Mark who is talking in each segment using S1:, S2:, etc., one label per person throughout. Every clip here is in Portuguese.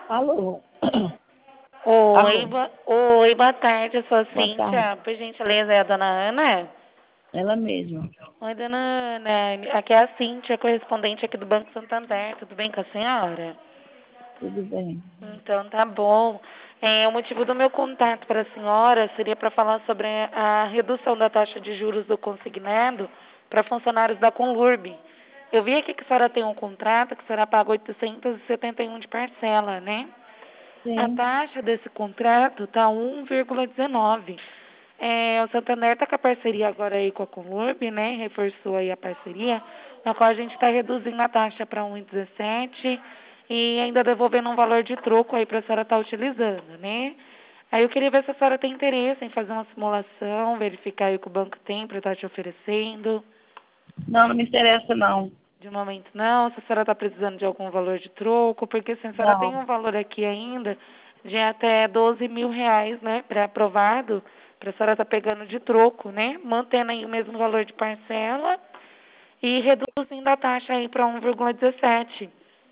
S1: Alô?
S2: Oi,
S1: Alô?
S2: oi, boa tarde, eu sou a
S1: Boa tarde.
S2: Cíntia. Por gentileza, é a dona Ana?
S1: Ela mesma.
S2: Oi, dona Ana. Aqui é a Cíntia, correspondente aqui do Banco Santander. Tudo bem com a senhora?
S1: Tudo bem?
S2: Então, tá bom. O motivo do meu contato para a senhora seria para falar sobre a redução da taxa de juros do consignado para funcionários da Conlurb. Eu vi aqui que a senhora tem um contrato que será pago 871 de parcela, né? A
S1: Sim.
S2: taxa desse contrato está 1,19. O Santander está com a parceria agora aí com a Conlurb, né? Reforçou aí a parceria, na qual a gente está reduzindo a taxa para 1,17 e ainda devolvendo um valor de troco aí para a senhora estar utilizando, né? Aí eu queria ver se a senhora tem interesse em fazer uma simulação, verificar aí o que o banco tem para estar te oferecendo.
S1: Não, não me interessa, não.
S2: De momento não, se a senhora está precisando de algum valor de troco, porque assim, a senhora tem
S1: Não.
S2: um valor aqui ainda de até 12 mil reais, né, pré-aprovado, para a senhora estar pegando de troco, né, mantendo aí o mesmo valor de parcela e reduzindo a taxa aí para 1,17.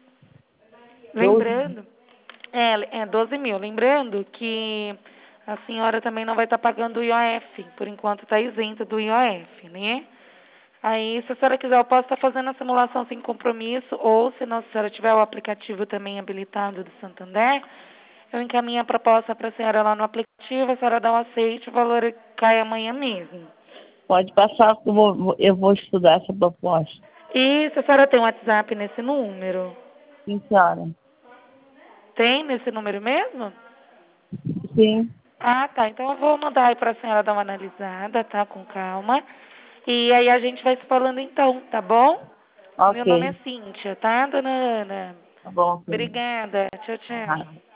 S1: 12.
S2: Lembrando, é 12 mil, lembrando que a senhora também não vai estar pagando o IOF, por enquanto está isenta do IOF, né? Aí, se a senhora quiser, eu posso estar fazendo a simulação sem compromisso, ou se não, se a senhora tiver o aplicativo também habilitado do Santander, eu encaminho a proposta para a senhora lá no aplicativo, a senhora dá um aceite, o valor cai amanhã mesmo.
S1: Pode passar que eu vou estudar essa proposta.
S2: E se a senhora tem um WhatsApp nesse número?
S1: Sim, senhora.
S2: Tem nesse número mesmo?
S1: Sim.
S2: Ah, tá. Então eu vou mandar aí para a senhora dar uma analisada, tá? Com calma. E aí a gente vai se falando então, tá bom? Meu nome é
S1: Ok.
S2: Cíntia, tá, dona Ana?
S1: Tá bom, ok.
S2: Obrigada. Tchau,
S1: Ah.
S2: tchau.